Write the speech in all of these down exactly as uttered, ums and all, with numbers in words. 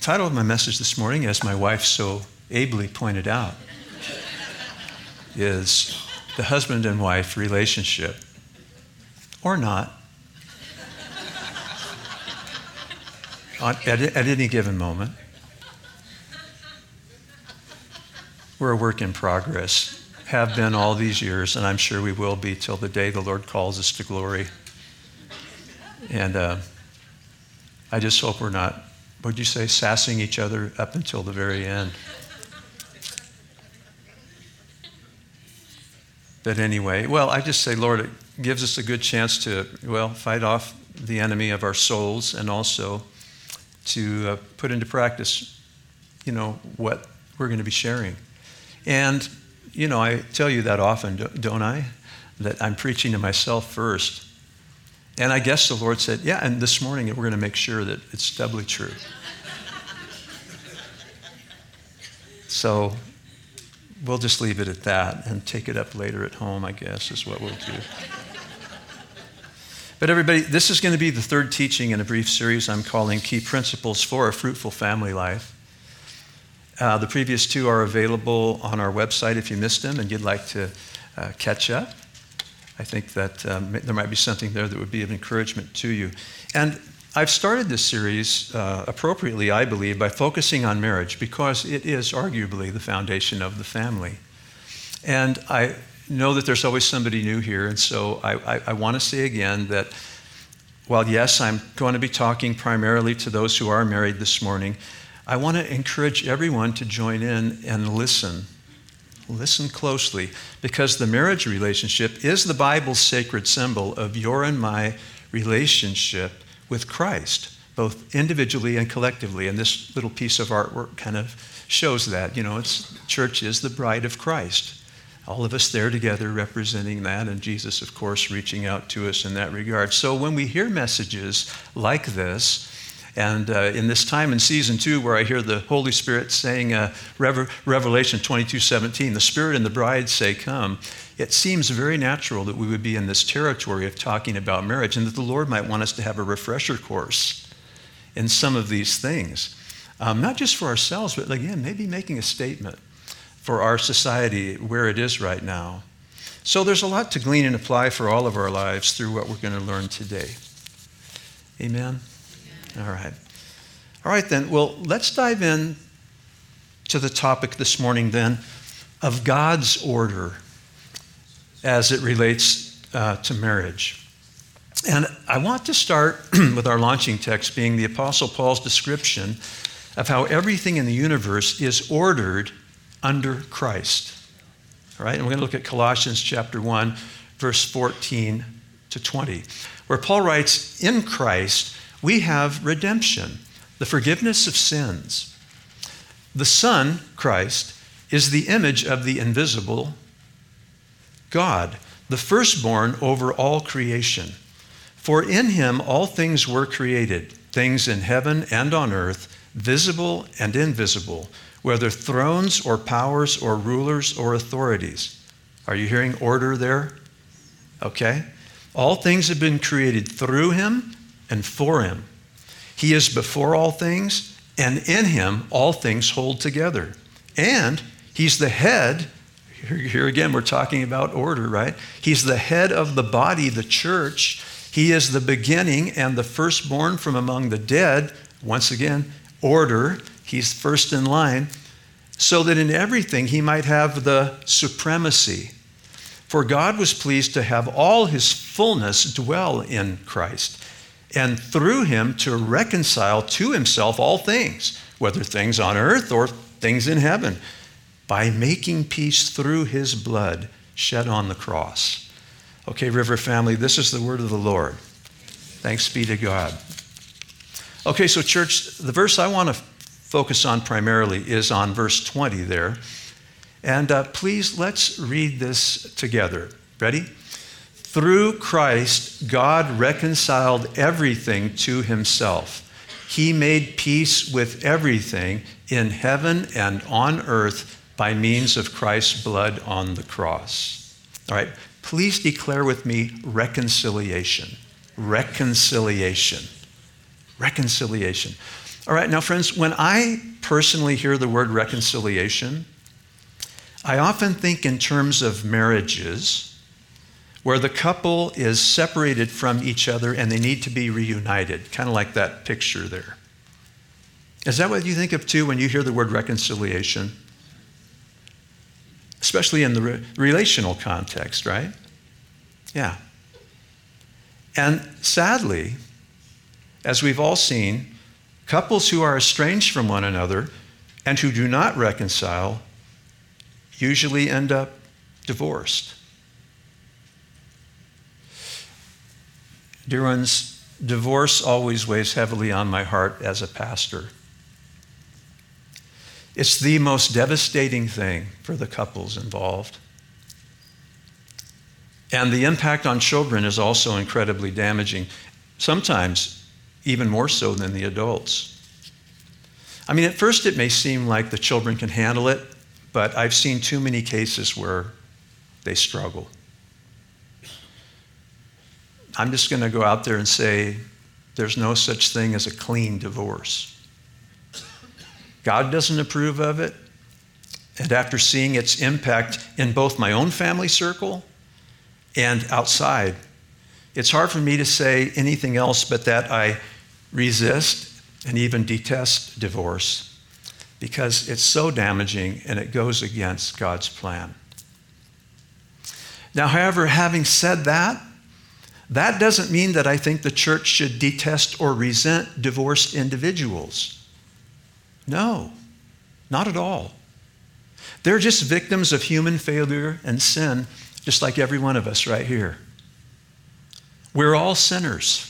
title of my message this morning, as my wife so ably pointed out, is the husband and wife relationship, or not, at, at any given moment. We're a work in progress, have been all these years, and I'm sure we will be till the day the Lord calls us to glory. And uh, I just hope we're not, what'd you say, sassing each other up until the very end. But anyway, well, I just say, Lord, it gives us a good chance to, well, fight off the enemy of our souls and also to uh, put into practice, you know, what we're going to be sharing. And, you know, I tell you that often, don't I? That I'm preaching to myself first. And I guess the Lord said, yeah, and this morning we're going to make sure that it's doubly true. So we'll just leave it at that and take it up later at home, I guess, is what we'll do. But everybody, this is going to be the third teaching in a brief series I'm calling Key Principles for a Fruitful Family Life. Uh, the previous two are available on our website if you missed them and you'd like to uh, catch up. I think that um, there might be something there that would be of encouragement to you. And I've started this series uh, appropriately, I believe, by focusing on marriage because it is arguably the foundation of the family. And I know that there's always somebody new here, and so I, I, I want to say again that while, yes, I'm going to be talking primarily to those who are married this morning, I want to encourage everyone to join in and listen. Listen closely, because the marriage relationship is the Bible's sacred symbol of your and my relationship with Christ, both individually and collectively. And this little piece of artwork kind of shows that. You know, it's church is the bride of Christ. All of us there together representing that, and Jesus, of course, reaching out to us in that regard. So when we hear messages like this, and uh, in this time in season two where I hear the Holy Spirit saying, uh, Rever- Revelation twenty-two seventeen, the Spirit and the bride say, come, it seems very natural that we would be in this territory of talking about marriage and that the Lord might want us to have a refresher course in some of these things. Um, not just for ourselves, but again, maybe making a statement for our society where it is right now. So there's a lot to glean and apply for all of our lives through what we're going to learn today. Amen? All right. All right, then. Well, let's dive in to the topic this morning, then, of God's order as it relates uh, to marriage. And I want to start with our launching text being the Apostle Paul's description of how everything in the universe is ordered under Christ. All right, and we're going to look at Colossians chapter one, verse fourteen to twenty, where Paul writes, in Christ, we have redemption, the forgiveness of sins. The Son, Christ, is the image of the invisible God, the firstborn over all creation. For in him all things were created, things in heaven and on earth, visible and invisible, whether thrones or powers or rulers or authorities. Are you hearing order there? Okay. All things have been created through him and for him. He is before all things, and in him all things hold together. And he's the head. Here, here again, we're talking about order, right? He's the head of the body, the church. He is the beginning and the firstborn from among the dead. Once again, order. He's first in line, so that in everything he might have the supremacy. For God was pleased to have all his fullness dwell in Christ, and through him to reconcile to himself all things, whether things on earth or things in heaven, by making peace through his blood shed on the cross. Okay, River family, this is the word of the Lord. Thanks be to God. Okay, so church, the verse I want to focus on primarily is on verse twenty there. And uh, please, let's read this together. Ready? Through Christ, God reconciled everything to himself. He made peace with everything in heaven and on earth by means of Christ's blood on the cross. All right, please declare with me reconciliation. Reconciliation. Reconciliation. All right, now friends, when I personally hear the word reconciliation, I often think in terms of marriages where the couple is separated from each other and they need to be reunited, kind of like that picture there. Is that what you think of too when you hear the word reconciliation? Especially in the re- relational context, right? Yeah. And sadly, as we've all seen, couples who are estranged from one another and who do not reconcile usually end up divorced. Dear ones, divorce always weighs heavily on my heart as a pastor. It's the most devastating thing for the couples involved. And the impact on children is also incredibly damaging, sometimes even more so than the adults. I mean, at first it may seem like the children can handle it, but I've seen too many cases where they struggle. I'm just going to go out there and say there's no such thing as a clean divorce. God doesn't approve of it. And after seeing its impact in both my own family circle and outside, it's hard for me to say anything else but that I resist and even detest divorce because it's so damaging and it goes against God's plan. Now, however, having said that, that doesn't mean that I think the church should detest or resent divorced individuals. No, not at all. They're just victims of human failure and sin, just like every one of us right here. We're all sinners.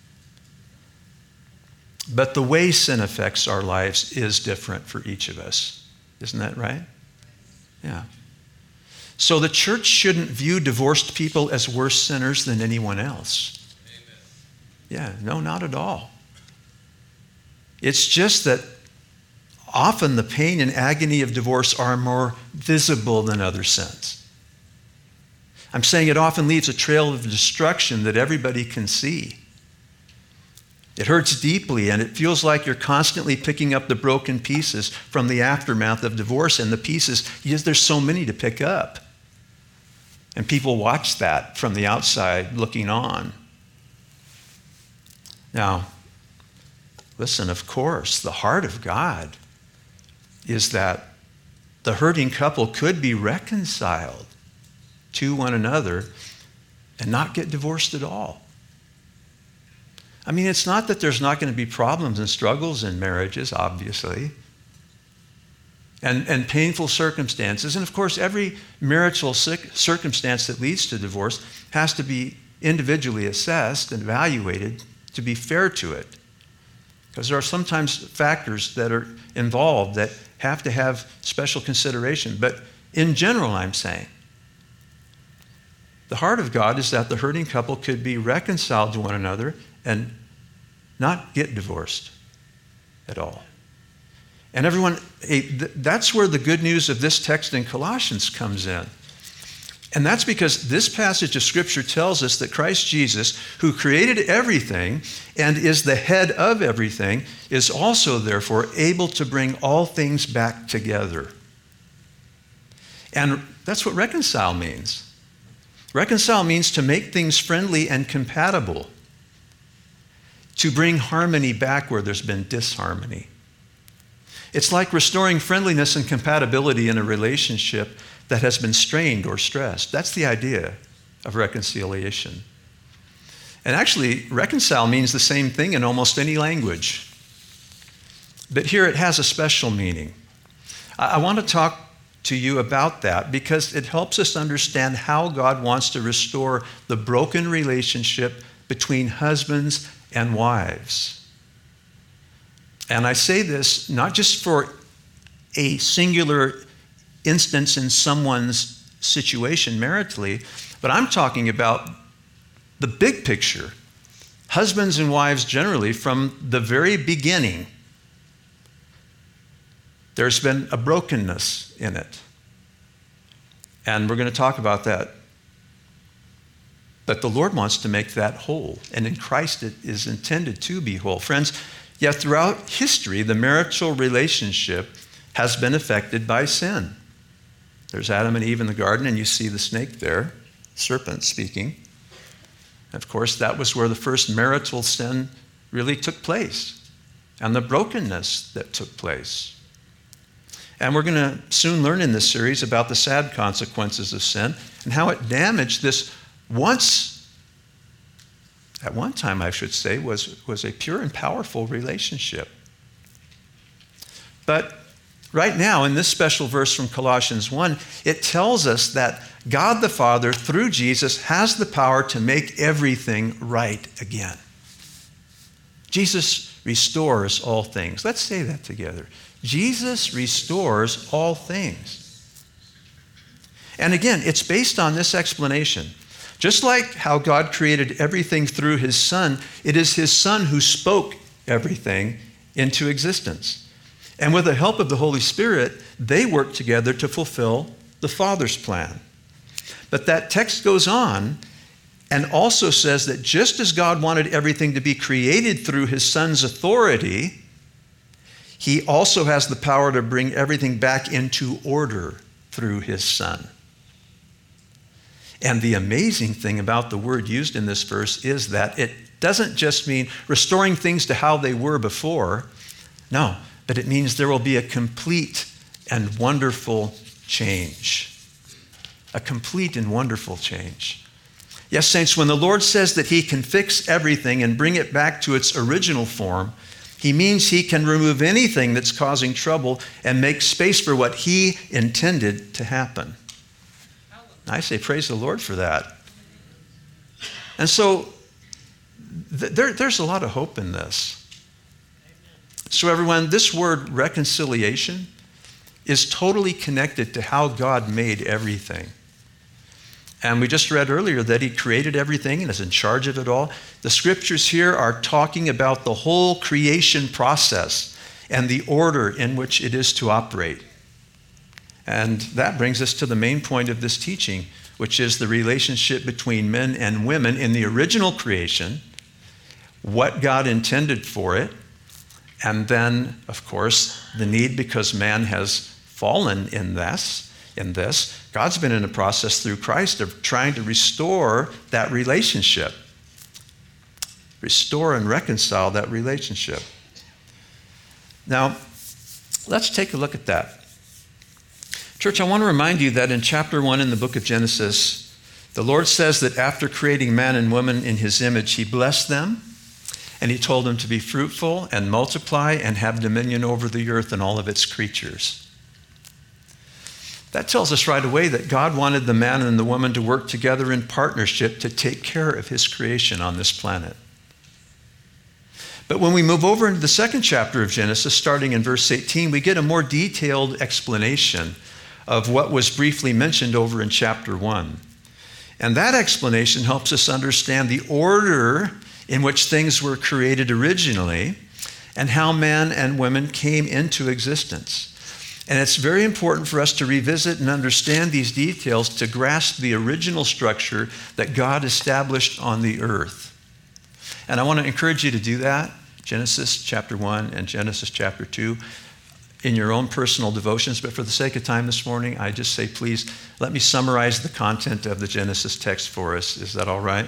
But the way sin affects our lives is different for each of us. Isn't that right? Yeah. So the church shouldn't view divorced people as worse sinners than anyone else. Amen. Yeah, no, not at all. It's just that often the pain and agony of divorce are more visible than other sins. I'm saying it often leaves a trail of destruction that everybody can see. It hurts deeply, and it feels like you're constantly picking up the broken pieces from the aftermath of divorce, and the pieces, yes, there's so many to pick up. And people watch that from the outside looking on. Now, listen, of course, the heart of God is that the hurting couple could be reconciled to one another and not get divorced at all. I mean, it's not that there's not going to be problems and struggles in marriages, obviously, and, and painful circumstances. And of course, every marital circumstance that leads to divorce has to be individually assessed and evaluated to be fair to it. Because there are sometimes factors that are involved that have to have special consideration. But in general, I'm saying, the heart of God is that the hurting couple could be reconciled to one another and not get divorced at all. And everyone, that's where the good news of this text in Colossians comes in. And that's because this passage of Scripture tells us that Christ Jesus, who created everything and is the head of everything, is also, therefore, able to bring all things back together. And that's what reconcile means. Reconcile means to make things friendly and compatible, to bring harmony back where there's been disharmony. It's like restoring friendliness and compatibility in a relationship that has been strained or stressed. That's the idea of reconciliation. And actually, reconcile means the same thing in almost any language. But here it has a special meaning. I want to talk to you about that because it helps us understand how God wants to restore the broken relationship between husbands and wives. And I say this not just for a singular instance in someone's situation maritally, but I'm talking about the big picture. Husbands and wives generally, from the very beginning, there's been a brokenness in it. And we're going to talk about that. But the Lord wants to make that whole. And in Christ it is intended to be whole. Friends, Yet throughout history, the marital relationship has been affected by sin. There's Adam and Eve in the garden, and you see the snake there, serpent speaking. Of course, that was where the first marital sin really took place, and the brokenness that took place. And we're going to soon learn in this series about the sad consequences of sin and how it damaged this once, at one time I should say, was, was a pure and powerful relationship. But right now, in this special verse from Colossians one, it tells us that God the Father, through Jesus, has the power to make everything right again. Jesus restores all things. Let's say that together. Jesus restores all things. And again, it's based on this explanation. Just like how God created everything through his Son, it is his Son who spoke everything into existence. And with the help of the Holy Spirit, they work together to fulfill the Father's plan. But that text goes on and also says that just as God wanted everything to be created through his Son's authority, he also has the power to bring everything back into order through his Son. And the amazing thing about the word used in this verse is that it doesn't just mean restoring things to how they were before. No, but it means there will be a complete and wonderful change. A complete and wonderful change. Yes, saints, when the Lord says that he can fix everything and bring it back to its original form, he means he can remove anything that's causing trouble and make space for what he intended to happen. I say praise the Lord for that. And so th- there, there's a lot of hope in this. So everyone, this word reconciliation is totally connected to how God made everything. And we just read earlier that he created everything and is in charge of it all. The scriptures here are talking about the whole creation process and the order in which it is to operate. And that brings us to the main point of this teaching, which is the relationship between men and women in the original creation, what God intended for it, and then, of course, the need because man has fallen in this. In this, God's been in a process through Christ of trying to restore that relationship. Restore and reconcile that relationship. Now, let's take a look at that. Church, I want to remind you that in chapter one in the book of Genesis, the Lord says that after creating man and woman in his image, he blessed them, and he told them to be fruitful and multiply and have dominion over the earth and all of its creatures. That tells us right away that God wanted the man and the woman to work together in partnership to take care of his creation on this planet. But when we move over into the second chapter of Genesis, starting in verse eighteen, we get a more detailed explanation of what was briefly mentioned over in chapter one. And that explanation helps us understand the order in which things were created originally and how man and women came into existence. And it's very important for us to revisit and understand these details to grasp the original structure that God established on the earth. And I want to encourage you to do that, Genesis chapter one and Genesis chapter two, in your own personal devotions. But for the sake of time this morning, I just say, please, let me summarize the content of the Genesis text for us. Is that all right?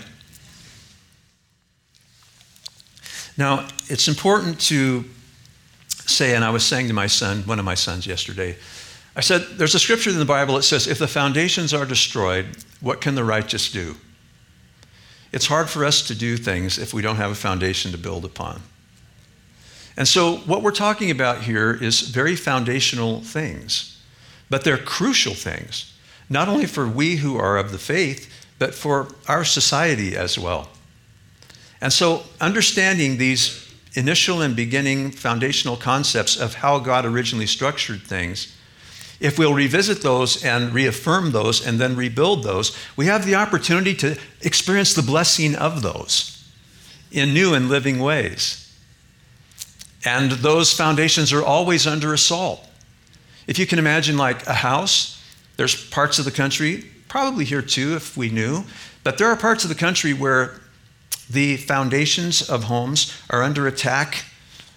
Now, it's important to say, and I was saying to my son, one of my sons yesterday, I said, there's a scripture in the Bible that says, if the foundations are destroyed, what can the righteous do? It's hard for us to do things if we don't have a foundation to build upon. And so what we're talking about here is very foundational things, but they're crucial things, not only for we who are of the faith, but for our society as well. And so understanding these initial and beginning foundational concepts of how God originally structured things, if we'll revisit those and reaffirm those and then rebuild those, we have the opportunity to experience the blessing of those in new and living ways. And those foundations are always under assault. If you can imagine like a house, there's parts of the country, probably here too if we knew, but there are parts of the country where the foundations of homes are under attack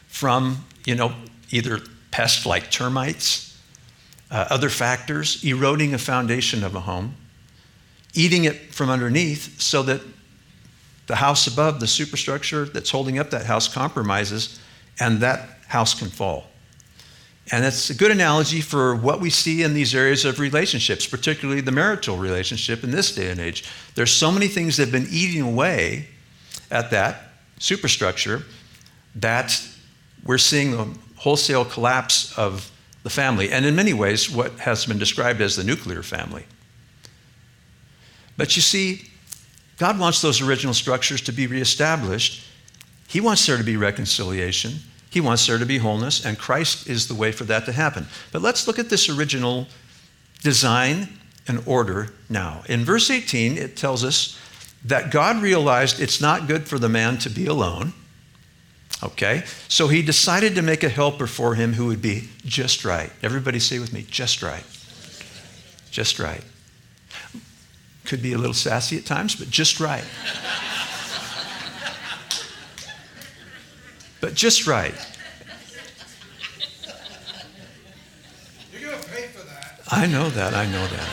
from, you know, either pests like termites, uh, other factors, eroding a foundation of a home, eating it from underneath so that the house above, the superstructure that's holding up that house, compromises, and that house can fall. And it's a good analogy for what we see in these areas of relationships, particularly the marital relationship in this day and age. There's so many things that have been eating away at that superstructure that we're seeing the wholesale collapse of the family, and in many ways what has been described as the nuclear family. But you see, God wants those original structures to be reestablished. He wants there to be reconciliation. He wants there to be wholeness, and Christ is the way for that to happen. But let's look at this original design and order now. In verse eighteen, it tells us that God realized it's not good for the man to be alone. Okay? So he decided to make a helper for him who would be just right. Everybody say with me, just right. Just right. Could be a little sassy at times, but just right. But just right. You're going to pay for that. I know that. I know that.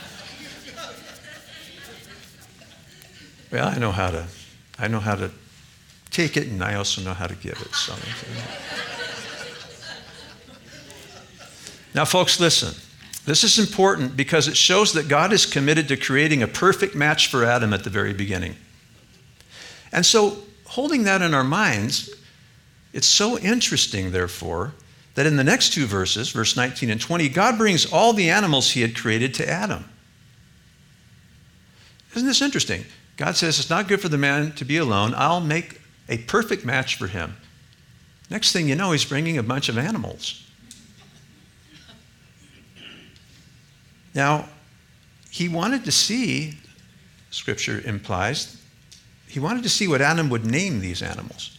Well, I know how to. I know how to take it, and I also know how to give it. So. Now, folks, listen. This is important because it shows that God is committed to creating a perfect match for Adam at the very beginning. And so, holding that in our minds, it's so interesting, therefore, that in the next two verses, verse nineteen and twenty, God brings all the animals he had created to Adam. Isn't this interesting? God says, it's not good for the man to be alone. I'll make a perfect match for him. Next thing you know, he's bringing a bunch of animals. Now, he wanted to see, Scripture implies, he wanted to see what Adam would name these animals.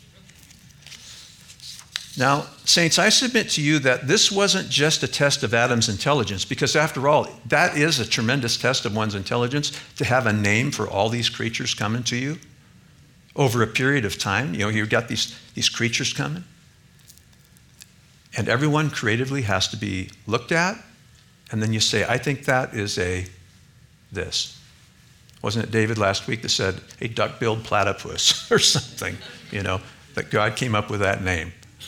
Now, saints, I submit to you that this wasn't just a test of Adam's intelligence, because after all, that is a tremendous test of one's intelligence, to have a name for all these creatures coming to you over a period of time. You know, you've got these, these creatures coming, and everyone creatively has to be looked at, and then you say, I think that is a this. Wasn't it David last week that said a duck-billed platypus or something, you know, that God came up with that name?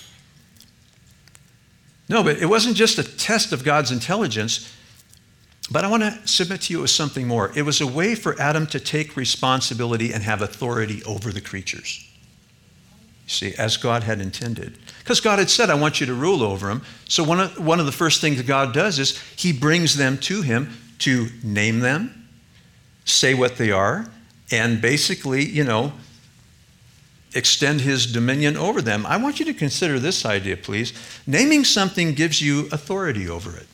No, but it wasn't just a test of God's intelligence, but I want to submit to you it was something more. It was a way for Adam to take responsibility and have authority over the creatures. You see, as God had intended. Because God had said, I want you to rule over them. So one of, one of the first things that God does is he brings them to him to name them, say what they are, and basically, you know, extend his dominion over them. I want you to consider this idea, please. Naming something gives you authority over it.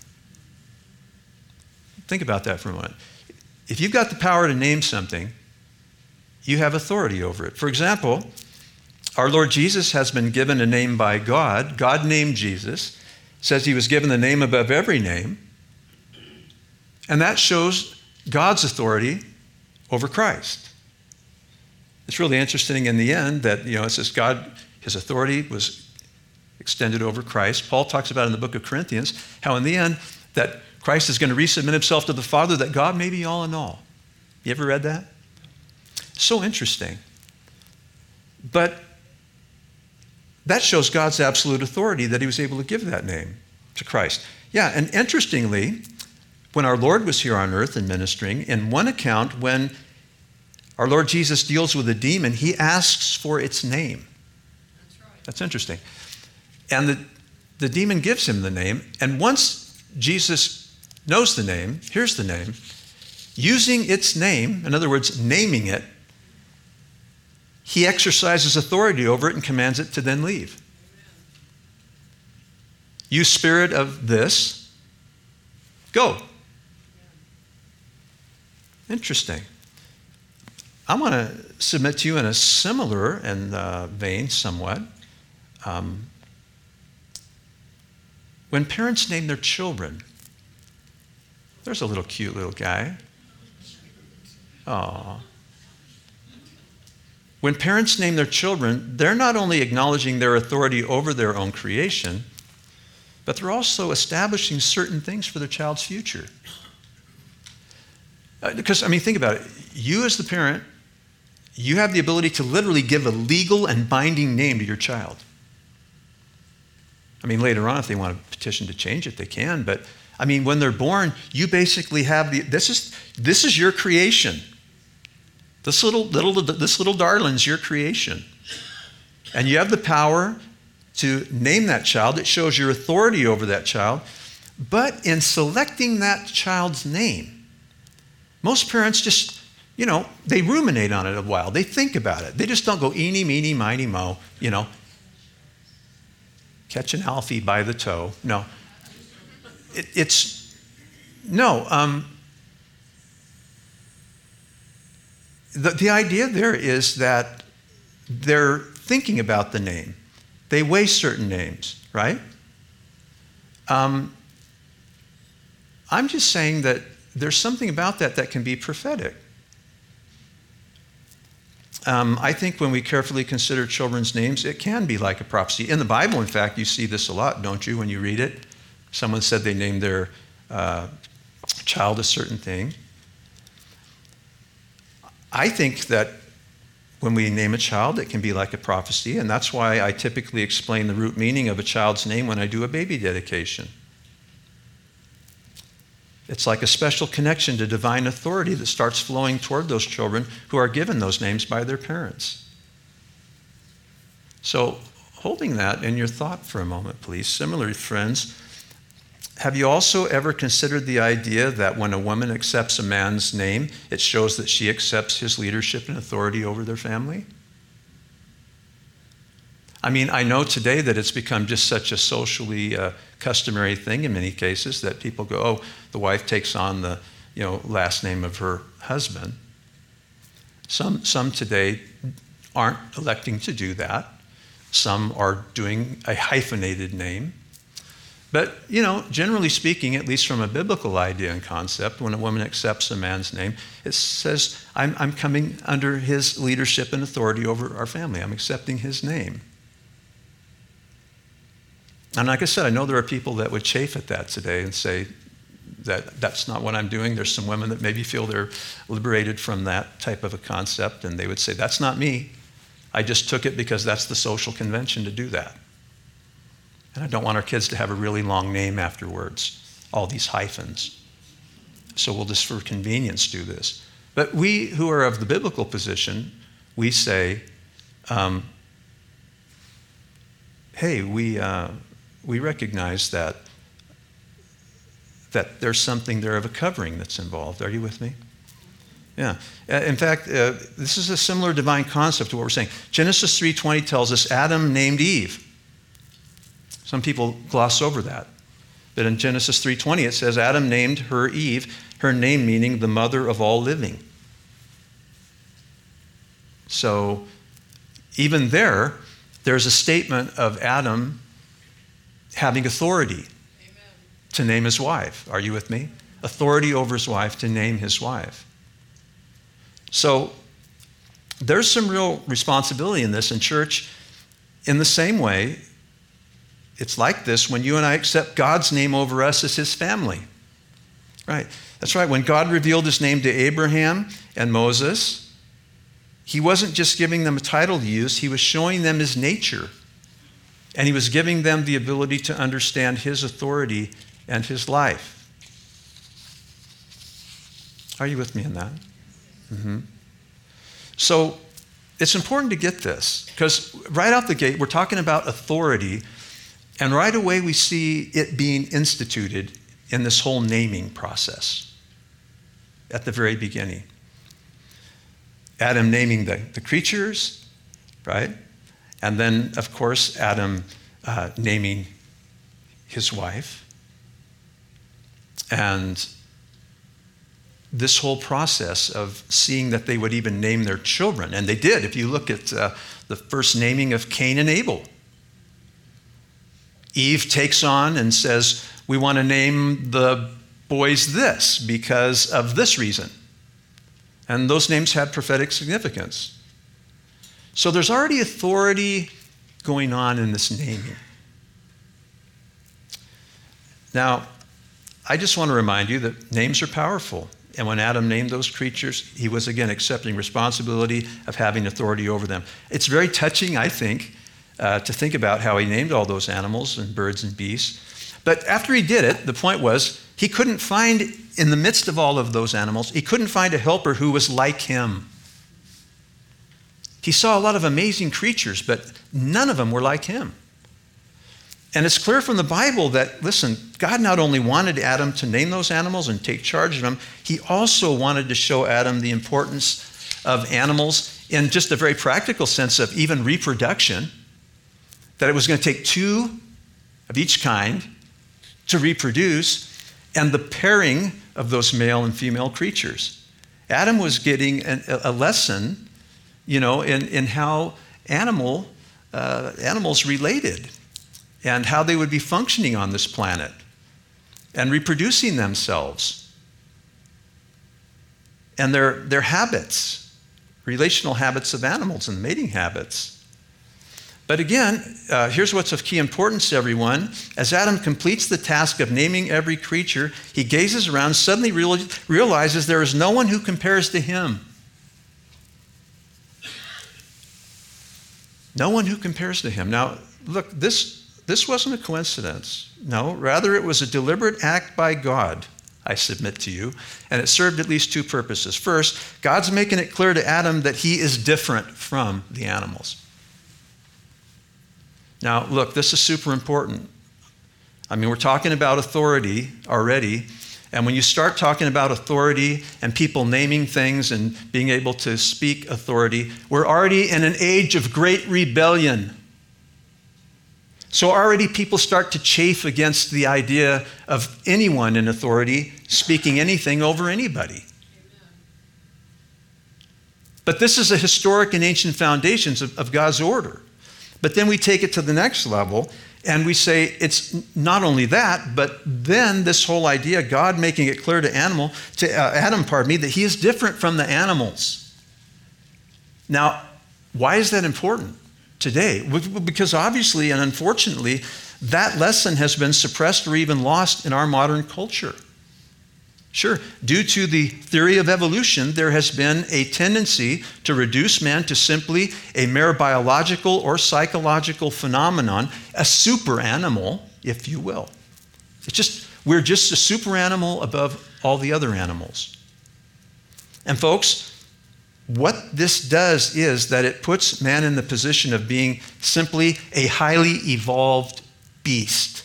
Think about that for a moment. If you've got the power to name something, you have authority over it. For example, our Lord Jesus has been given a name by God. God named Jesus, says he was given the name above every name. And that shows God's authority over Christ. It's really interesting in the end that, you know, it says God, his authority was extended over Christ. Paul talks about in the book of Corinthians how in the end that Christ is going to resubmit himself to the Father, that God may be all in all. You ever read that? So interesting. But that shows God's absolute authority that he was able to give that name to Christ. Yeah, and interestingly, when our Lord was here on earth and ministering, in one account, when our Lord Jesus deals with a demon, he asks for its name. That's right. That's interesting. And the, the demon gives him the name, and once Jesus knows the name, here's the name, using its name, in other words, naming it, he exercises authority over it and commands it to then leave. You spirit of this, go. Interesting. I want to submit to you in a similar and uh, vein somewhat. Um, when parents name their children, there's a little cute little guy. Aw. When parents name their children, they're not only acknowledging their authority over their own creation, but they're also establishing certain things for their child's future. Uh, because, I mean, think about it. You as the parent, you have the ability to literally give a legal and binding name to your child. I mean, later on, if they want to petition to change it, they can. But, I mean, when they're born, you basically have the, this is, this is your creation. This little, little, this little darling's your creation. And you have the power to name that child. It shows your authority over that child. But in selecting that child's name, most parents just, you know, they ruminate on it a while. They think about it. They just don't go eeny, meeny, miny, mo, you know. Catch an Alfie by the toe. No. It, it's, no. Um, the, the idea there is that they're thinking about the name. They weigh certain names, right? Um, I'm just saying that there's something about that that can be prophetic. Um, I think when we carefully consider children's names, it can be like a prophecy. In the Bible, in fact, you see this a lot, don't you, when you read it? Someone said they named their uh, child a certain thing. I think that when we name a child, it can be like a prophecy, and that's why I typically explain the root meaning of a child's name when I do a baby dedication. It's like a special connection to divine authority that starts flowing toward those children who are given those names by their parents. So, holding that in your thought for a moment, please. Similarly, friends, have you also ever considered the idea that when a woman accepts a man's name, it shows that she accepts his leadership and authority over their family? I mean, I know today that it's become just such a socially uh, customary thing in many cases that people go, oh, the wife takes on the, you know, last name of her husband. Some, some today aren't electing to do that. Some are doing a hyphenated name. But, you know, generally speaking, at least from a biblical idea and concept, when a woman accepts a man's name, it says, I'm, I'm coming under his leadership and authority over our family. I'm accepting his name. And like I said, I know there are people that would chafe at that today and say that that's not what I'm doing. There's some women that maybe feel they're liberated from that type of a concept, and they would say, that's not me. I just took it because that's the social convention to do that. And I don't want our kids to have a really long name afterwards, all these hyphens. So we'll just, for convenience, do this. But we who are of the biblical position, we say, um, hey, we... Uh, we recognize that, that there's something there of a covering that's involved. Are you with me? Yeah. In fact, uh, this is a similar divine concept to what we're saying. Genesis three twenty tells us Adam named Eve. Some people gloss over that. But in Genesis three twenty it says Adam named her Eve, her name meaning the mother of all living. So even there, there's a statement of Adam having authority Amen. To name his wife. Are you with me? Authority over his wife to name his wife. So there's some real responsibility in this in church. In the same way, it's like this when you and I accept God's name over us as his family. Right. That's right. When God revealed his name to Abraham and Moses, he wasn't just giving them a title to use, he was showing them his nature. And he was giving them the ability to understand his authority and his life. Are you with me in that? Mm-hmm. So it's important to get this, because right out the gate, we're talking about authority, and right away we see it being instituted in this whole naming process at the very beginning. Adam naming the, the creatures, right? And then, of course, Adam uh, naming his wife. And this whole process of seeing that they would even name their children. And they did. If you look at uh, the first naming of Cain and Abel. Eve takes on and says, we want to name the boys this because of this reason. And those names had prophetic significance. So there's already authority going on in this naming. Now, I just want to remind you that names are powerful. And when Adam named those creatures, he was again accepting responsibility of having authority over them. It's very touching, I think, uh, to think about how he named all those animals and birds and beasts. But after he did it, the point was he couldn't find, in the midst of all of those animals, he couldn't find a helper who was like him. He saw a lot of amazing creatures, but none of them were like him. And it's clear from the Bible that, listen, God not only wanted Adam to name those animals and take charge of them, he also wanted to show Adam the importance of animals in just a very practical sense of even reproduction, that it was going to take two of each kind to reproduce, and the pairing of those male and female creatures. Adam was getting an, a lesson, you know, in, in how animal, uh, animals related, and how they would be functioning on this planet and reproducing themselves. And their, their habits, relational habits of animals and mating habits. But again, uh, here's what's of key importance, everyone. As Adam completes the task of naming every creature, he gazes around, suddenly real, realizes there is no one who compares to him. No one who compares to him. Now, look, this This wasn't a coincidence. No, rather it was a deliberate act by God, I submit to you, and it served at least two purposes. First, God's making it clear to Adam that he is different from the animals. Now, look, this is super important. I mean, we're talking about authority already, and when you start talking about authority and people naming things and being able to speak authority, we're already in an age of great rebellion. So already people start to chafe against the idea of anyone in authority speaking anything over anybody. But this is a historic and ancient foundations of, of God's order. But then we take it to the next level and we say it's not only that, but then this whole idea, God making it clear to animal, to uh, Adam, pardon me, that he is different from the animals. Now, why is that important today? Because obviously and unfortunately, that lesson has been suppressed or even lost in our modern culture. Sure, due to the theory of evolution, there has been a tendency to reduce man to simply a mere biological or psychological phenomenon, a super animal, if you will. It's just, we're just a super animal above all the other animals. And folks, what this does is that it puts man in the position of being simply a highly evolved beast,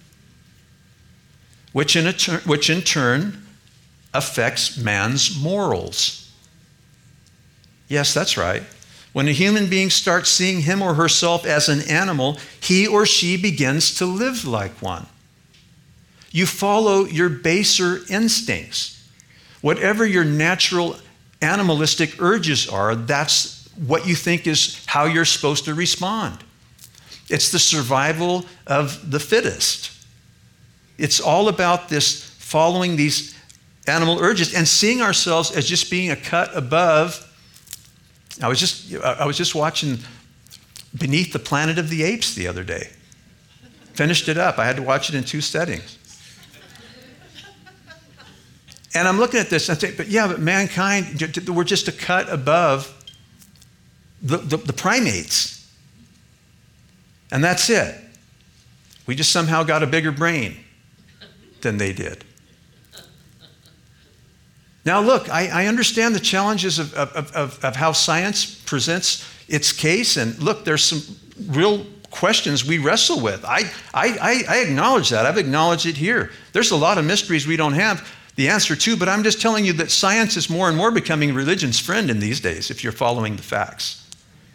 which in, a ter- which in turn affects man's morals. Yes, that's right. When a human being starts seeing him or herself as an animal, he or she begins to live like one. You follow your baser instincts. Whatever your natural animalistic urges are, that's what you think is how you're supposed to respond. It's the survival of the fittest. It's all about this following these animal urges and seeing ourselves as just being a cut above. I was just I was just watching Beneath the Planet of the Apes the other day. Finished it up. I had to watch it in two settings. And I'm looking at this and I think, but yeah, but mankind, we're just a cut above the, the, the primates. And that's it. We just somehow got a bigger brain than they did. Now look, I, I understand the challenges of, of, of, of how science presents its case. And look, there's some real questions we wrestle with. I, I, I acknowledge that. I've acknowledged it here. There's a lot of mysteries we don't have the answer to, but I'm just telling you that science is more and more becoming religion's friend in these days, if you're following the facts.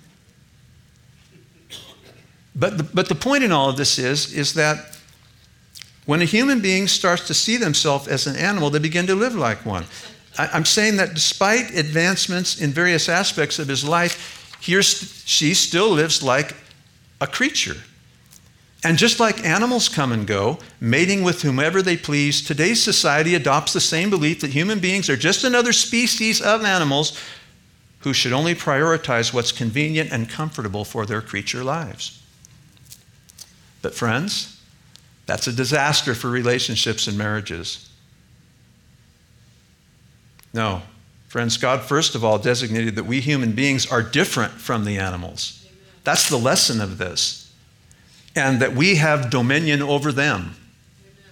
But the, but the point in all of this is, is that when a human being starts to see themselves as an animal, they begin to live like one. I, I'm saying that despite advancements in various aspects of his life, he or she still lives like a creature. And just like animals come and go, mating with whomever they please, today's society adopts the same belief that human beings are just another species of animals who should only prioritize what's convenient and comfortable for their creature lives. But friends, that's a disaster for relationships and marriages. No, friends, God first of all designated that we human beings are different from the animals. Amen. That's the lesson of this. And that we have dominion over them. Amen.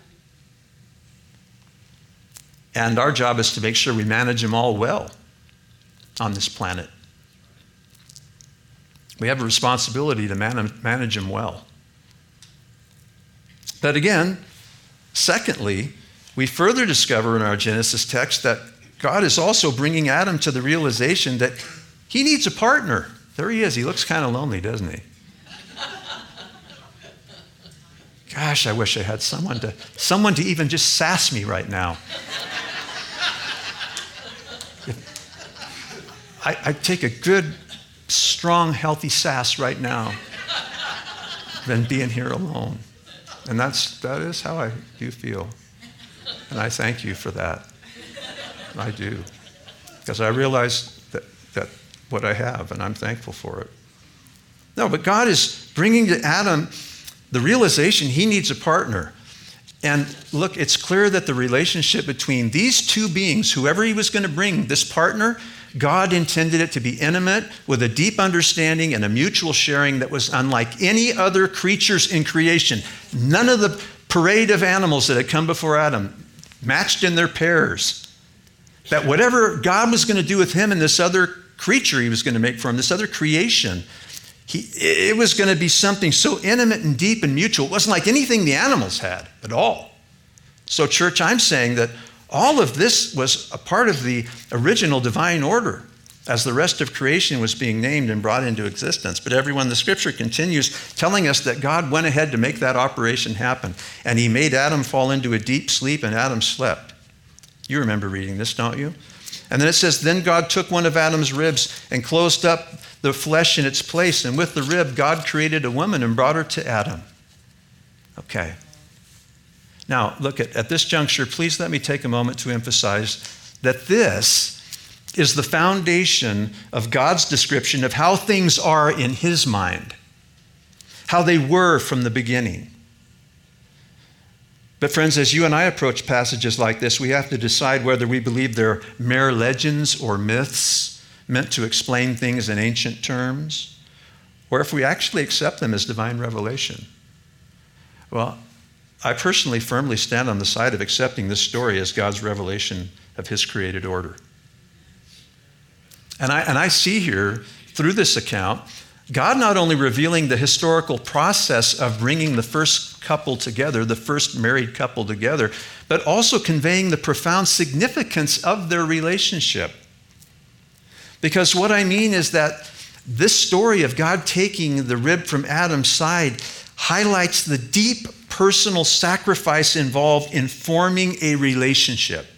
And our job is to make sure we manage them all well on this planet. We have a responsibility to man- manage them well. But again, secondly, we further discover in our Genesis text that God is also bringing Adam to the realization that he needs a partner. There he is. He looks kind of lonely, doesn't he? Gosh, I wish I had someone to, someone to even just sass me right now. I, I take a good, strong, healthy sass right now than being here alone. And that's, that is how I do feel. And I thank you for that. I do. Because I realize that, that what I have, and I'm thankful for it. No, but God is bringing to Adam the realization he needs a partner. And look, it's clear that the relationship between these two beings, whoever he was going to bring, this partner, God intended it to be intimate with a deep understanding and a mutual sharing that was unlike any other creatures in creation. None of the parade of animals that had come before Adam matched in their pairs. That whatever God was going to do with him and this other creature he was going to make for him, this other creation, he, it was going to be something so intimate and deep and mutual. It wasn't like anything the animals had at all. So, church, I'm saying that all of this was a part of the original divine order as the rest of creation was being named and brought into existence. But everyone, the scripture continues telling us that God went ahead to make that operation happen. And he made Adam fall into a deep sleep, and Adam slept. You remember reading this, don't you? And then it says, then God took one of Adam's ribs and closed up the flesh in its place. And with the rib, God created a woman and brought her to Adam. Okay. Now, look, at, at this juncture, please let me take a moment to emphasize that this is the foundation of God's description of how things are in his mind, how they were from the beginning. But friends, as you and I approach passages like this, we have to decide whether we believe they're mere legends or myths meant to explain things in ancient terms, or if we actually accept them as divine revelation. Well, I personally firmly stand on the side of accepting this story as God's revelation of his created order. And I, and I see here, through this account, God not only revealing the historical process of bringing the first couple together, the first married couple together, but also conveying the profound significance of their relationship. Because what I mean is that this story of God taking the rib from Adam's side highlights the deep personal sacrifice involved in forming a relationship.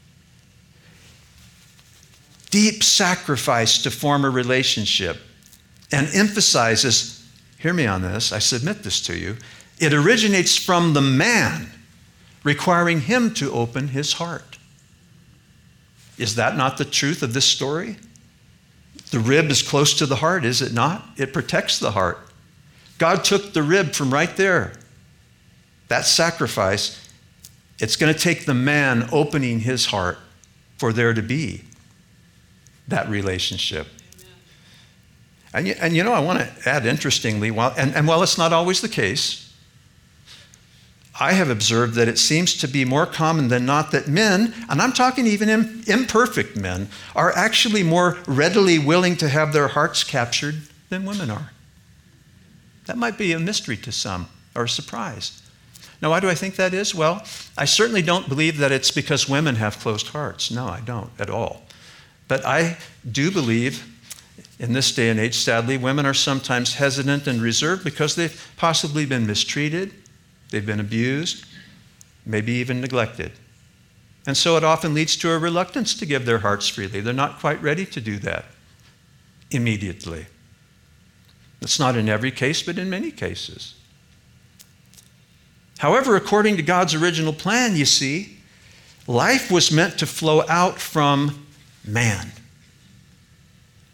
Deep sacrifice to form a relationship. And emphasizes, hear me on this, I submit this to you, it originates from the man, requiring him to open his heart. Is that not the truth of this story? The rib is close to the heart, is it not? It protects the heart. God took the rib from right there. That sacrifice, it's going to take the man opening his heart for there to be that relationship. And you, and you know, I want to add interestingly, while, and, and while it's not always the case, I have observed that it seems to be more common than not that men, and I'm talking even im, imperfect men, are actually more readily willing to have their hearts captured than women are. That might be a mystery to some, or a surprise. Now, why do I think that is? Well, I certainly don't believe that it's because women have closed hearts. No, I don't at all. But I do believe in this day and age, sadly, women are sometimes hesitant and reserved because they've possibly been mistreated, they've been abused, maybe even neglected. And so it often leads to a reluctance to give their hearts freely. They're not quite ready to do that immediately. It's not in every case, but in many cases. However, according to God's original plan, you see, life was meant to flow out from man.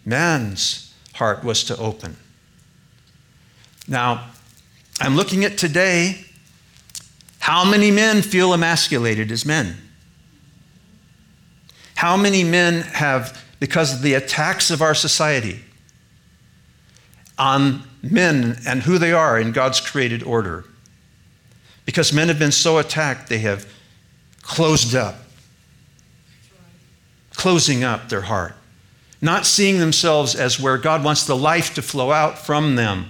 Man's heart was to open. Now, I'm looking at today, how many men feel emasculated as men? How many men have, because of the attacks of our society on men and who they are in God's created order, because men have been so attacked, they have closed up, closing up their heart, not seeing themselves as where God wants the life to flow out from them.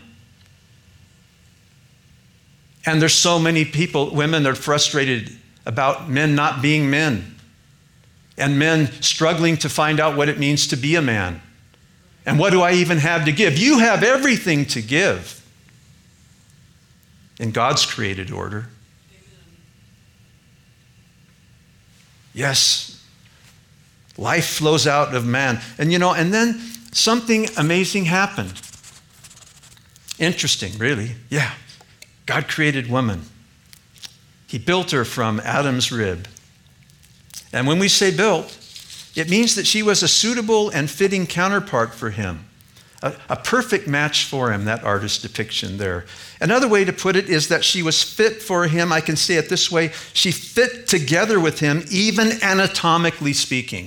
And there's so many people, women that are frustrated about men not being men, and men struggling to find out what it means to be a man. And what do I even have to give? You have everything to give in God's created order. Yes, life flows out of man. And you know, and then something amazing happened. Interesting, really. Yeah. God created woman. He built her from Adam's rib. And when we say built, it means that she was a suitable and fitting counterpart for him. A, a perfect match for him, that artist's depiction there. Another way to put it is that she was fit for him. I can say it this way. She fit together with him, even anatomically speaking.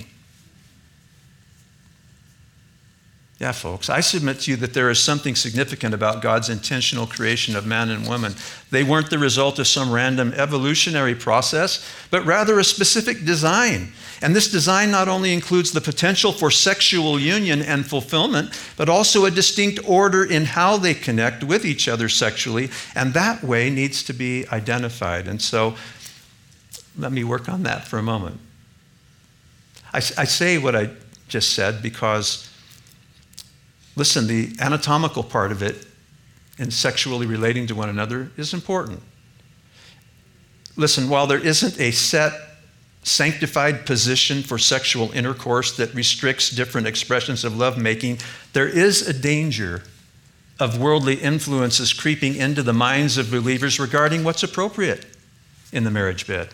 Yeah, folks, I submit to you that there is something significant about God's intentional creation of man and woman. They weren't the result of some random evolutionary process, but rather a specific design. And this design not only includes the potential for sexual union and fulfillment, but also a distinct order in how they connect with each other sexually, and that way needs to be identified. And so, let me work on that for a moment. I, I say what I just said because listen, the anatomical part of it in sexually relating to one another is important. Listen, while there isn't a set, sanctified position for sexual intercourse that restricts different expressions of lovemaking, there is a danger of worldly influences creeping into the minds of believers regarding what's appropriate in the marriage bed.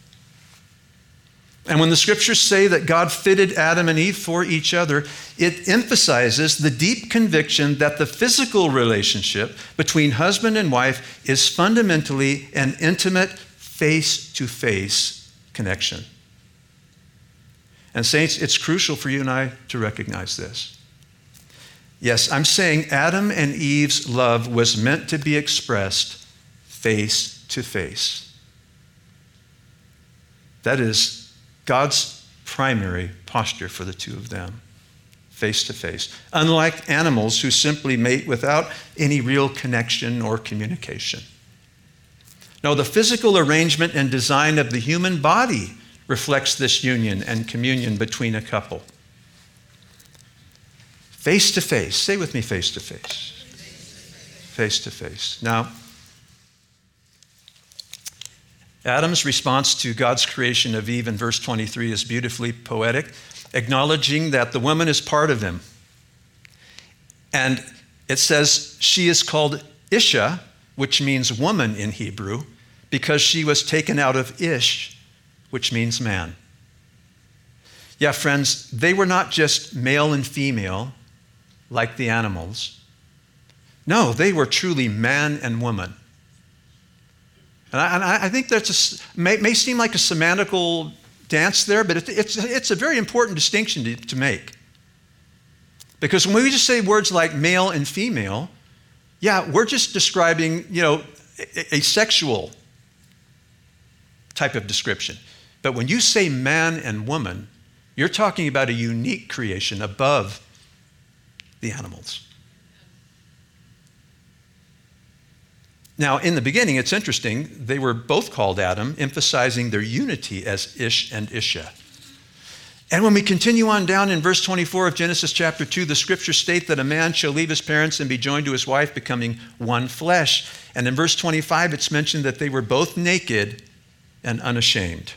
And when the scriptures say that God fitted Adam and Eve for each other, it emphasizes the deep conviction that the physical relationship between husband and wife is fundamentally an intimate, face-to-face connection. And saints, it's crucial for you and I to recognize this. Yes, I'm saying Adam and Eve's love was meant to be expressed face-to-face. That is God's primary posture for the two of them, face to face. Unlike animals who simply mate without any real connection or communication. No, the physical arrangement and design of the human body reflects this union and communion between a couple. Face to face. Say with me, face to face. Face to face. Now, Adam's response to God's creation of Eve in verse twenty-three is beautifully poetic, acknowledging that the woman is part of him. And it says she is called Isha, which means woman in Hebrew, because she was taken out of Ish, which means man. Yeah, friends, they were not just male and female like the animals. No, they were truly man and woman. And I, and I think that's a, may, may seem like a semantical dance there, but it, it's, it's a very important distinction to, to make. Because when we just say words like male and female, yeah, we're just describing, you know, a, a sexual type of description. But when you say man and woman, you're talking about a unique creation above the animals. Now, in the beginning, it's interesting, they were both called Adam, emphasizing their unity as Ish and Isha. And when we continue on down in verse twenty-four of Genesis chapter two, the scriptures state that a man shall leave his parents and be joined to his wife, becoming one flesh. And in verse twenty-five, it's mentioned that they were both naked and unashamed.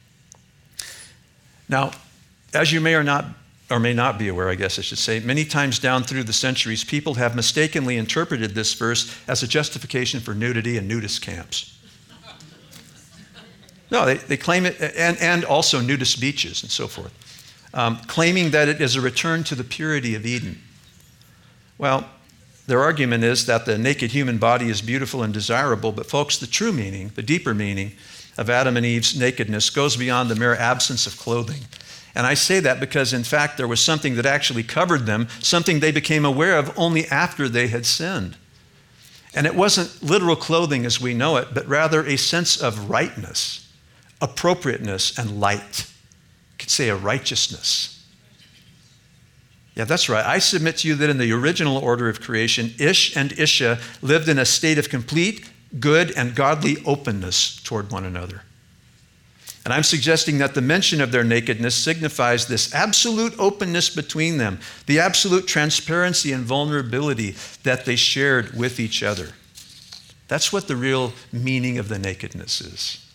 Now, as you may or not or may not be aware, I guess I should say, many times down through the centuries, people have mistakenly interpreted this verse as a justification for nudity and nudist camps. No, they, they claim it, and, and also nudist beaches and so forth. um, claiming that it is a return to the purity of Eden. Well, their argument is that the naked human body is beautiful and desirable, but folks, the true meaning, the deeper meaning of Adam and Eve's nakedness goes beyond the mere absence of clothing. And I say that because, in fact, there was something that actually covered them, something they became aware of only after they had sinned. And it wasn't literal clothing as we know it, but rather a sense of rightness, appropriateness, and light. You could say a righteousness. Yeah, that's right. I submit to you that in the original order of creation, Ish and Isha lived in a state of complete, good, and godly openness toward one another. And I'm suggesting that the mention of their nakedness signifies this absolute openness between them, the absolute transparency and vulnerability that they shared with each other. That's what the real meaning of the nakedness is.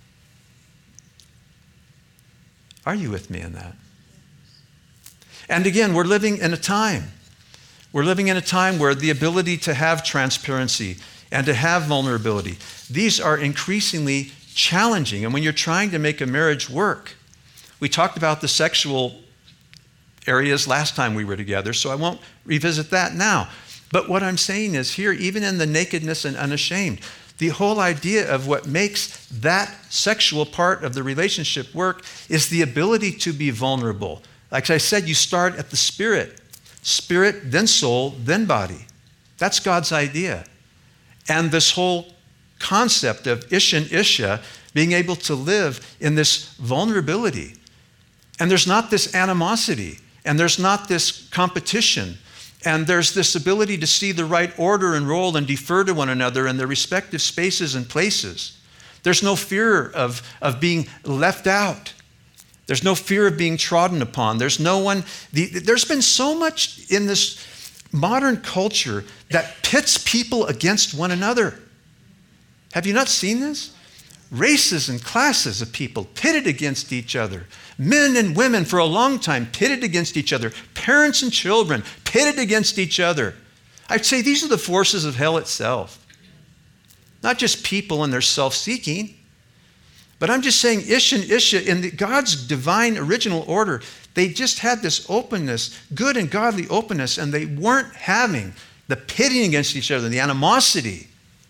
Are you with me in that? And again, we're living in a time. We're living in a time where the ability to have transparency and to have vulnerability, these are increasingly challenging. And when you're trying to make a marriage work, we talked about the sexual areas last time we were together, so I won't revisit that now. But what I'm saying is here, even in the nakedness and unashamed, the whole idea of what makes that sexual part of the relationship work is the ability to be vulnerable. Like I said, you start at the spirit. Spirit, then soul, then body. That's God's idea. And this whole concept of Ish and Isha being able to live in this vulnerability. And there's not this animosity, and there's not this competition, and there's this ability to see the right order and role and defer to one another in their respective spaces and places. There's no fear of, of being left out. There's no fear of being trodden upon. There's no one, the, there's been so much in this modern culture that pits people against one another. Have you not seen this? Races and classes of people pitted against each other. Men and women for a long time pitted against each other. Parents and children pitted against each other. I'd say these are the forces of hell itself. Not just people and their self-seeking. But I'm just saying Ish and Isha, in the, God's divine original order, they just had this openness, good and godly openness, and they weren't having the pitting against each other, the animosity,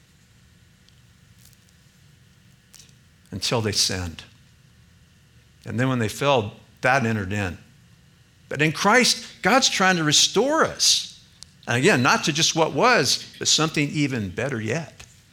until they sinned. And then when they fell, that entered in. But in Christ, God's trying to restore us. And again, not to just what was, but something even better yet.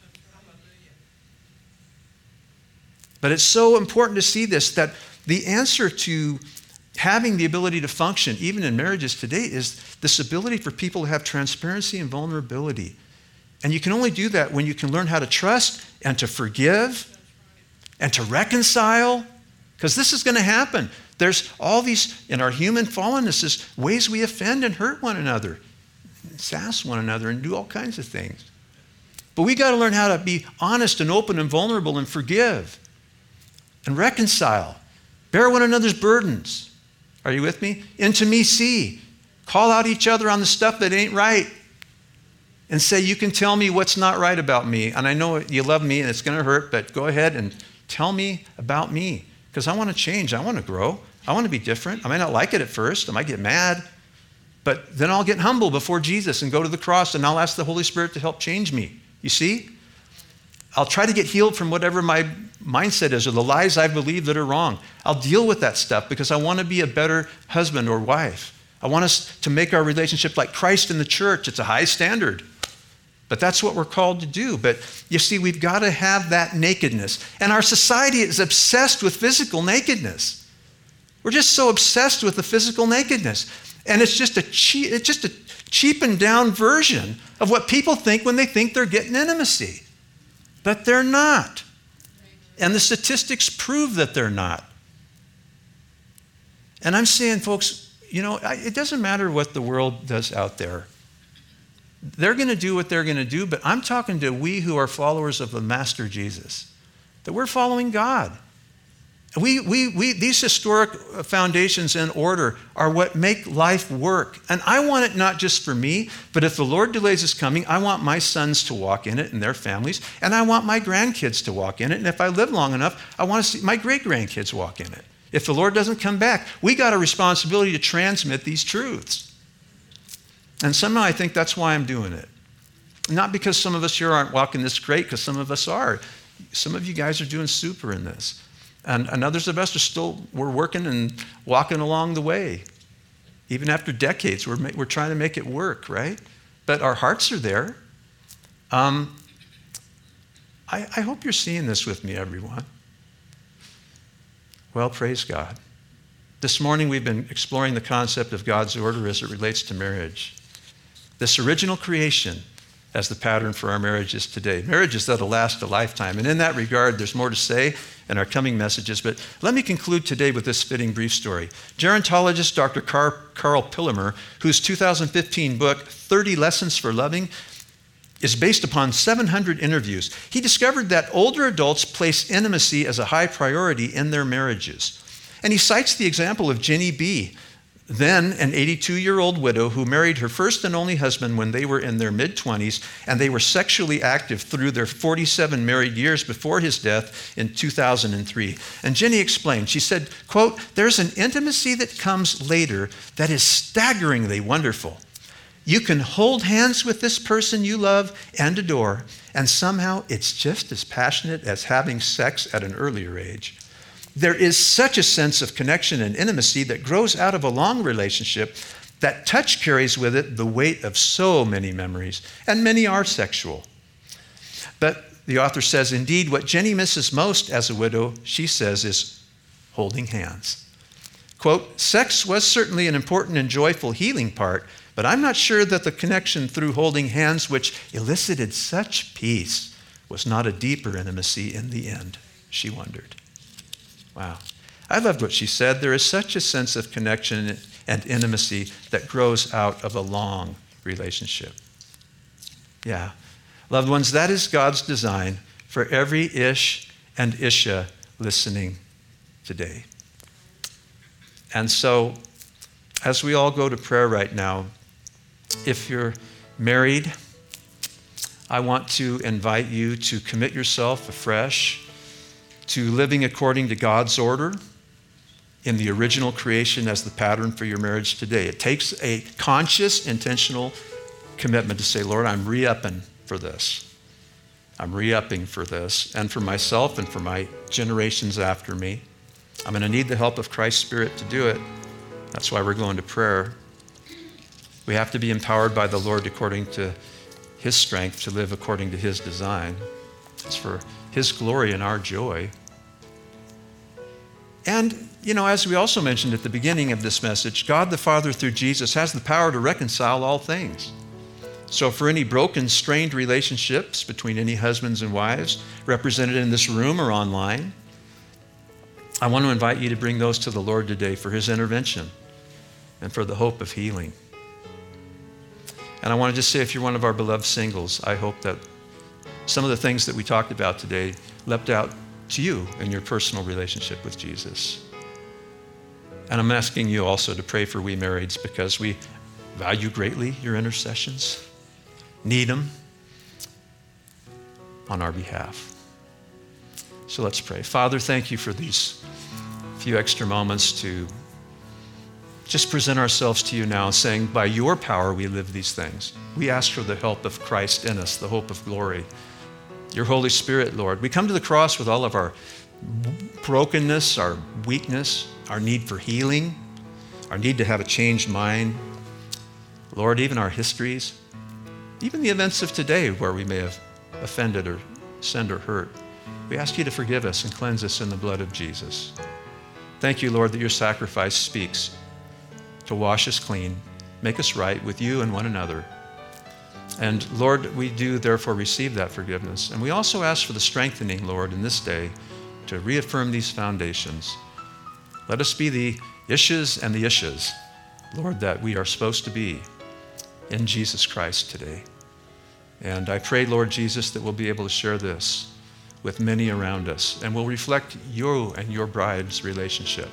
But it's so important to see this, that the answer to having the ability to function, even in marriages today, is this ability for people to have transparency and vulnerability. And you can only do that when you can learn how to trust and to forgive and to reconcile, because this is going to happen. There's all these, in our human fallenness, ways we offend and hurt one another, sass one another, and do all kinds of things. But we got to learn how to be honest and open and vulnerable and forgive and reconcile. Bear one another's burdens. Are you with me? Intimacy. Call out each other on the stuff that ain't right. And say, you can tell me what's not right about me. And I know you love me and it's going to hurt, but go ahead and tell me about me. Because I want to change. I want to grow. I want to be different. I might not like it at first. I might get mad. But then I'll get humble before Jesus and go to the cross, and I'll ask the Holy Spirit to help change me. You see? I'll try to get healed from whatever my mindset is or the lies I believe that are wrong. I'll deal with that stuff because I want to be a better husband or wife. I want us to make our relationship like Christ in the church. It's a high standard. But that's what we're called to do. But you see, we've got to have that nakedness. And our society is obsessed with physical nakedness. We're just so obsessed with the physical nakedness. And it's just a cheap, it's just a cheapened down version of what people think when they think they're getting intimacy. But they're not. And the statistics prove that they're not. And I'm saying, folks, you know, it doesn't matter what the world does out there. They're going to do what they're going to do, but I'm talking to we who are followers of the Master Jesus, that we're following God. We, we, we, these historic foundations and order are what make life work. And I want it not just for me, but if the Lord delays his coming, I want my sons to walk in it and their families, and I want my grandkids to walk in it. And if I live long enough, I want to see my great-grandkids walk in it. If the Lord doesn't come back, we got a responsibility to transmit these truths. And somehow I think that's why I'm doing it. Not because some of us here aren't walking this great, because some of us are. Some of you guys are doing super in this. And, and others of us are still, we're working and walking along the way. Even after decades, we're, we're trying to make it work, right? But our hearts are there. Um, I, I hope you're seeing this with me, everyone. Well, praise God. This morning we've been exploring the concept of God's order as it relates to marriage. This original creation as the pattern for our marriages today. Marriages that'll last a lifetime. And in that regard, there's more to say in our coming messages. But let me conclude today with this fitting brief story. Gerontologist Doctor Car- Carl Pillemer, whose two thousand fifteen book, thirty Lessons for Loving, is based upon seven hundred interviews. He discovered that older adults place intimacy as a high priority in their marriages. And he cites the example of Jenny B., then an eighty-two-year-old widow who married her first and only husband when they were in their mid-twenties, and they were sexually active through their forty-seven married years before his death in two thousand three. And Jenny explained, she said, quote, "There's an intimacy that comes later that is staggeringly wonderful. You can hold hands with this person you love and adore, and somehow it's just as passionate as having sex at an earlier age. There is such a sense of connection and intimacy that grows out of a long relationship. That touch carries with it the weight of so many memories, and many are sexual." But the author says, indeed, what Jenny misses most as a widow, she says, is holding hands. Quote, "Sex was certainly an important and joyful healing part, but I'm not sure that the connection through holding hands, which elicited such peace, was not a deeper intimacy in the end," she wondered. Wow. I loved what she said. There is such a sense of connection and intimacy that grows out of a long relationship. Yeah. Loved ones, that is God's design for every Ish and Isha listening today. And so, as we all go to prayer right now, if you're married, I want to invite you to commit yourself afresh to living according to God's order in the original creation as the pattern for your marriage today. It takes a conscious, intentional commitment to say, Lord, I'm re-upping for this. I'm re-upping for this, and for myself and for my generations after me. I'm going to need the help of Christ's Spirit to do it. That's why we're going to prayer. We have to be empowered by the Lord according to His strength to live according to His design. It's for His glory and our joy. And, you know, as we also mentioned at the beginning of this message, God the Father through Jesus has the power to reconcile all things. So for any broken, strained relationships between any husbands and wives represented in this room or online, I want to invite you to bring those to the Lord today for His intervention and for the hope of healing. And I want to just say, if you're one of our beloved singles, I hope that some of the things that we talked about today leapt out to you in your personal relationship with Jesus. And I'm asking you also to pray for we marrieds, because we value greatly your intercessions, need them on our behalf. So let's pray. Father, thank you for these few extra moments to just present ourselves to you now, saying, by your power we live these things. We ask for the help of Christ in us, the hope of glory. Your Holy Spirit, Lord. We come to the cross with all of our brokenness, our weakness, our need for healing, our need to have a changed mind. Lord, even our histories, even the events of today where we may have offended or sinned or hurt. We ask you to forgive us and cleanse us in the blood of Jesus. Thank you, Lord, that your sacrifice speaks to wash us clean, make us right with you and one another. And Lord, we do therefore receive that forgiveness. And we also ask for the strengthening, Lord, in this day to reaffirm these foundations. Let us be the Ishas and the Ishas, Lord, that we are supposed to be in Jesus Christ today. And I pray, Lord Jesus, that we'll be able to share this with many around us, and we'll reflect you and your bride's relationship.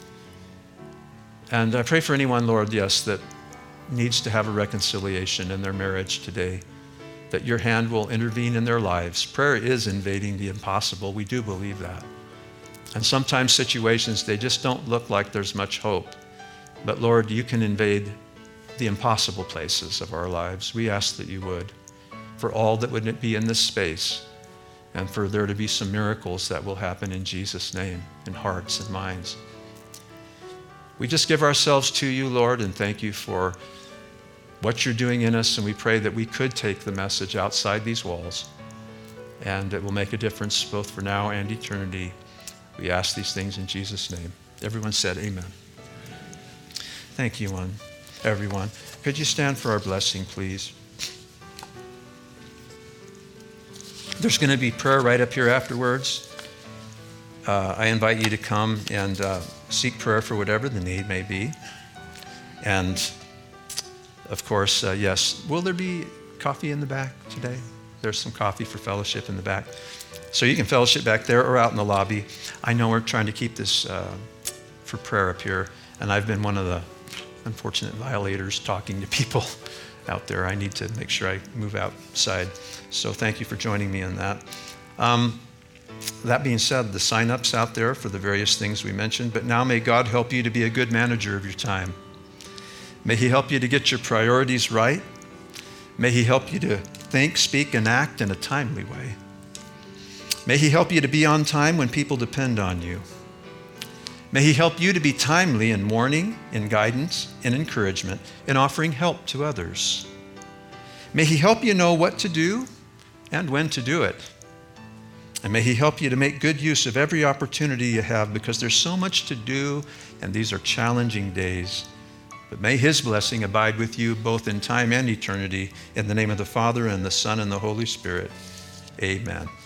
And I pray for anyone, Lord, yes, that needs to have a reconciliation in their marriage today, that your hand will intervene in their lives. Prayer is invading the impossible. We do believe that. And sometimes situations, they just don't look like there's much hope. But Lord, you can invade the impossible places of our lives. We ask that you would, for all that would be in this space, and for there to be some miracles that will happen in Jesus' name, in hearts and minds. We just give ourselves to you, Lord, and thank you for what you're doing in us, and we pray that we could take the message outside these walls, and it will make a difference both for now and eternity. We ask these things in Jesus' name. Everyone said amen. Thank you, one, everyone. Could you stand for our blessing, please? There's going to be prayer right up here afterwards. Uh, I invite you to come and uh, seek prayer for whatever the need may be. And, of course, uh, yes, will there be coffee in the back today? There's some coffee for fellowship in the back. So you can fellowship back there or out in the lobby. I know we're trying to keep this uh, for prayer up here, and I've been one of the unfortunate violators talking to people out there. I need to make sure I move outside. So thank you for joining me in that. Um, that being said, the sign-up's out there for the various things we mentioned, but now may God help you to be a good manager of your time. May he help you to get your priorities right. May he help you to think, speak, and act in a timely way. May he help you to be on time when people depend on you. May he help you to be timely in warning, in guidance, in encouragement, in offering help to others. May he help you know what to do and when to do it. And may he help you to make good use of every opportunity you have, because there's so much to do and these are challenging days. But may his blessing abide with you both in time and eternity. In the name of the Father and the Son and the Holy Spirit. Amen.